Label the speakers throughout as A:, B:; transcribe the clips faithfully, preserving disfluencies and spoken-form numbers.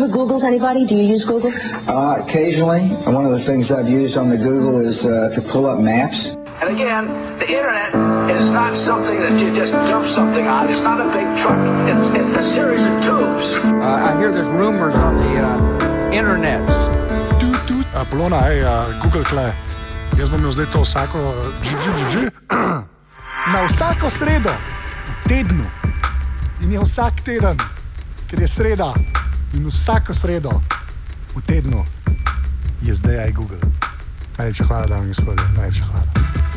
A: ever Googled anybody? Do you use Google?
B: Uh, occasionally. One of the things I've used on the Google is uh, to pull up maps.
C: And again, the internet is not something that you just dump something on. It's not a big truck. It's, it's a series of tubes.
D: Uh, I hear there's rumors on the uh, internet.
E: Tut, tut. Uh, Polona, hej, uh, Google Kle. Jaz bom imel zdaj to vsako... Dž, dž, dž, dž. Na vsako sredo v tednu. In je vsak teden, ker je sreda. In vsako sredo v tednu je zdaj aj Google. Najlepša hvala, dame in gospodje. Najlepša hvala.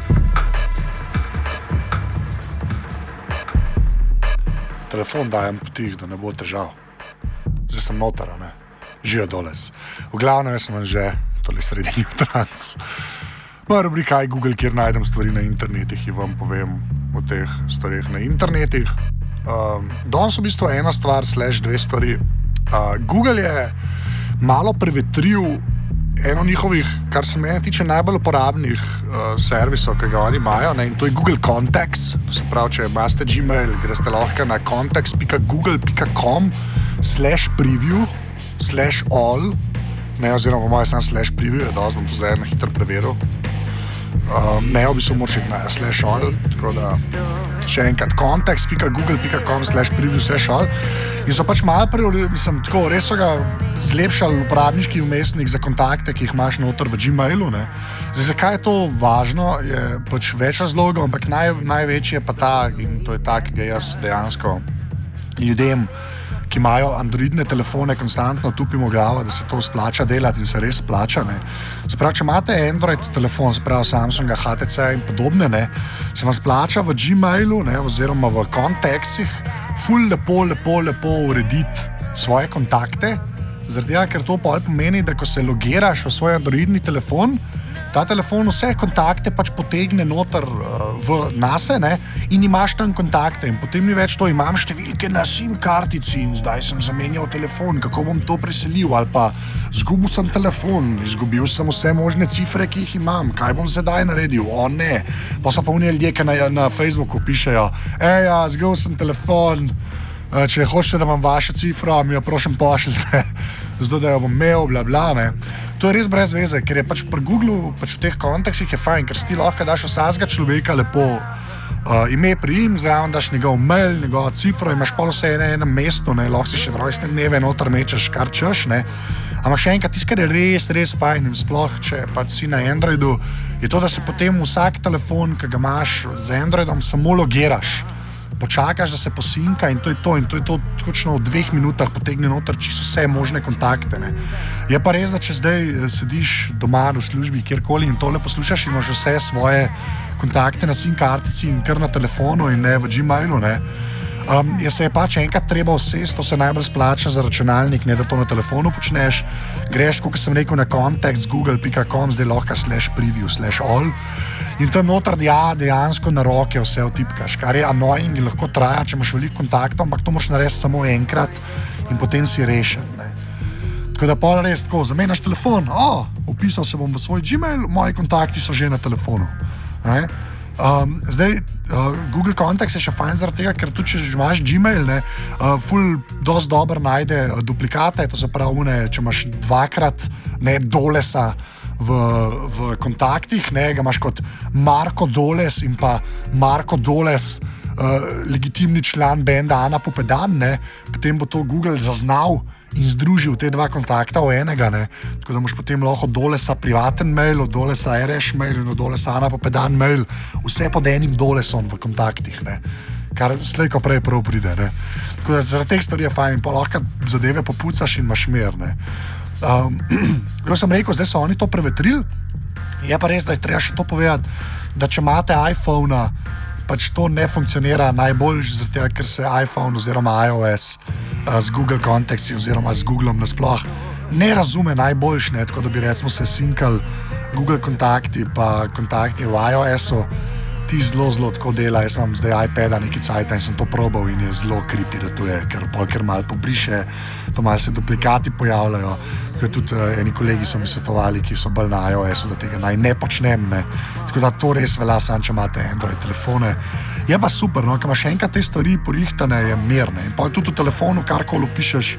E: Telefon dajem potih, da ne bo težav. Zdaj sem notar, ne? Žijo doles. V glavnem jaz sem že tole srednji jutranc. Moja rubrika je Google, kjer najdem stvari na internetih in vam povem o teh stvarih na internetih. Um, danes v bistvu ena stvar, slash dve stvari. Uh, Google je malo prevetril eno njihovih, kar se mene tiče, najbolj uporabnih uh, servisov, ki ga oni imajo, ne, in to je Google Contacts. To se pravi, če imate Gmail, greste lahko na contacts pika google pika com slash preview slash all, ne, oziroma moja sam slash preview, je dosti, bom to zdaj na hitro preveril. Um, ne, bi se moral na slash all, tako da še enkrat contacts pika google pika com slash preview slash all. In so pač malo prej, mislim, tako, res so ga zlepšali uporabniški vmesnik za kontakte, ki jih imaš noter v Gmailu, ne. Zdaj, zakaj je to važno, je pač več razlogov, ampak naj, največji je pa ta, in to je ta, ki ga jaz dejansko ljudem, ki imajo androidne telefone, konstantno tupimo glavo, da se to splača delati in se res splača, ne. Sprav, če imate Android telefon, sprav Samsunga, H T C in podobne, ne, se vam splača v Gmailu, ne, oziroma v kontekstih ful lepo, lepo, lepo urediti svoje kontakte, zaradi tega, ker to pol pomeni, da ko se logiraš v svoj androidni telefon, ta telefon vse kontakte pač potegne noter uh, v nase, ne, in imaš tam kontakte in potem ni več to, imam številke na SIM kartici in zdaj sem zamenjal telefon, kako bom to preselil, ali pa zgubil sem telefon, izgubil sem vse možne cifre, ki jih imam, kaj bom sedaj naredil, o ne, pa so pa oni ljudje, ki na, na Facebooku pišejo, eja, zgubil sem telefon, uh, če hočete, da imam vašo cifro, mi jo prošem pošljite, zato da jo bom imel, bla bla, ne. To je res brez veze, ker je pač pri Googlu, pač v teh kontekstih je fajn, ker si ti lahko daš vsakega človeka lepo uh, ime, priim, zraven daš njegov mail, njegovo cifro, imaš pol vse na enem mestu, ne, lahko si še rojstne dneve noter mečeš, kar češ, ne. Ampak še enkrat, tisto, kar je res, res fajn in sploh, če pač si na Androidu, je to, da se potem vsak telefon, ki ga imaš z Androidom, samo logiraš. Počakaš, da se posinka in to je to in to je to točno v dveh minutah potegne noter čisto vse možne kontakte, ne. Je pa res, da če zdaj sediš doma v službi, kjerkoli in tole poslušaš in imaš vse svoje kontakte na SIM kartici in kar na telefonu in ne v Gmailu, ne. Um, je se je pač enkrat treba vsest, to se najbolj splača za računalnik, ne da to na telefonu počneš, greš, kot sem rekel, na contacts google pika com, zdaj lahko slash preview slash all in tam noter ja, dejansko na roke vse vtipkaš, kar je annoying in lahko traja, če imaš veliko kontaktov, ampak to moraš narediti samo enkrat in potem si rešen, ne. Tako da pol res tako, zamenjaš telefon, o, upisal se bom v svoj Gmail, moji kontakti so že na telefonu, ne. Um, zdaj, uh, Google Contacts je še fajn zaradi tega, ker tudi če imaš Gmail, ne, uh, ful dosti dobro najde uh, duplikate, to se pravi, ne, če imaš dvakrat, ne, Dolesa v, v kontaktih, ne, ga imaš kot Marko Doles in pa Marko Doles, uh, legitimni član benda Ana Popedan, ne, potem bo to Google zaznal in združil te dva kontakta v enega, ne, tako da moš potem lahko Dolesa privaten mail, od Dolesa R Š mail in od Dolesa Ana Popedan mail, vse pod enim Dolesom v kontaktih, ne, kar slejko prej prav pride, ne. Tako da zaradi teh stvari je fajn in pa lahko zadeve popucaš in imaš mer, ne. Um, jo sem rekel, zdaj so oni to prevetrili, je pa res, da je treba še to povedati, da če imate iPhone-a, pač to ne funkcionira najbolj, zaradi tega, ker se iPhone oziroma iOS uh, z Google Contacts oziroma z Googlom nasploh ne razume najboljš, ne, tako da bi recimo se sinkali Google kontakti pa kontakti v iOS-u, ti zelo, zelo tako dela, jaz imam zdaj iPada neki cajta in sem to probal in je zelo creepy, da to je, ker polker malo pobriše, to malo se duplikati pojavljajo, tako tudi uh, eni kolegi so mi svetovali, ki so bolj na iOS-u, da tega naj ne počnem, ne, tako da to res velja, sam če imate Android telefone, je pa super, no, ker imaš enkrat te stvari porihtane, je mirne in pa tudi v telefonu karkoli pišeš,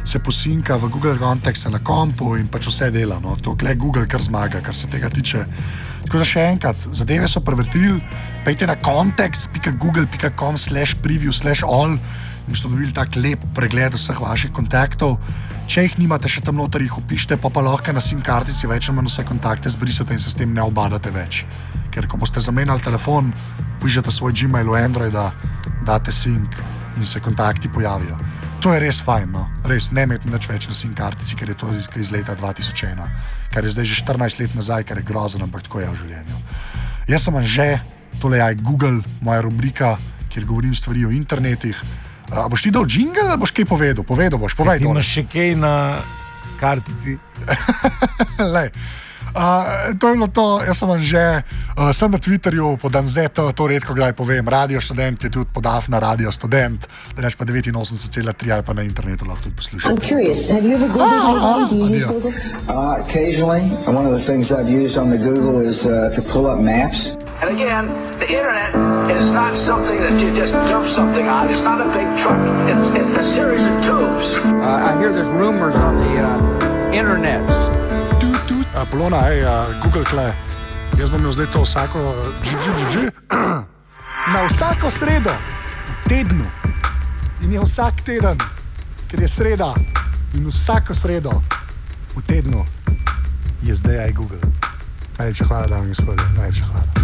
E: se posinka v Google Contacts na kompu in pač vse dela. No. To je Google, kar zmaga, kar se tega tiče. Tako da še enkrat, zadeve so prevertili, pejte na contacts pika google pika com slash preview slash all in boste dobili tak lep pregled vseh vaših kontaktov. Če jih nimate še tam noter, jih upište, pa pa lahko na SIM kartici več ali manj vse kontakte zbrisate in se s tem ne obadate več. Ker ko boste zamenjali telefon, pišete svoj Gmail v Androida, date sync in se kontakti pojavijo. To je res fajn, no. Res, ne imeti nič več na SIM kartici, ker je to iz leta dva tisoč ena, kar je zdaj že štirinajst let nazaj, kar je grozno, ampak tako je v življenju. Jaz sem Anže, tole je Google, moja rubrika, kjer govorim stvari o internetih. A boš ti dal džingel ali boš kaj povedal? Povedal boš, povej
F: Ti
E: to.
F: imaš še kaj na kartici?
E: Lej. Uh, to je bilo to, jaz sem Anže, uh, sem na Twitterju pod Anzeto, to redko kdaj povem, Radio Študent je tudi podaf na Radio Student, da reč pa devetinosemdeset celih tri ali pa na internetu lahko tudi poslušate.
A: I'm curious. Have you ever Googled lately? Do you use
E: yeah.
A: Google?
B: Uh, occasionally, and one of the things I've used on the Google is uh, to pull up maps.
C: And again, the internet is not something that you just dump something on. It's not a big truck. It's, it's a series of tubes.
D: Uh, I hear there's rumors on the uh, internet.
E: Uh, Polona, hej, uh, Google kle, jaz bom imel zdaj to vsako, dž, dž, dž, dž, na vsako sredo v tednu in je vsak teden, ker je sreda in vsako sredo v tednu je zdaj aj Google. Najlepša hvala, dame in gospodje, najlepša hvala.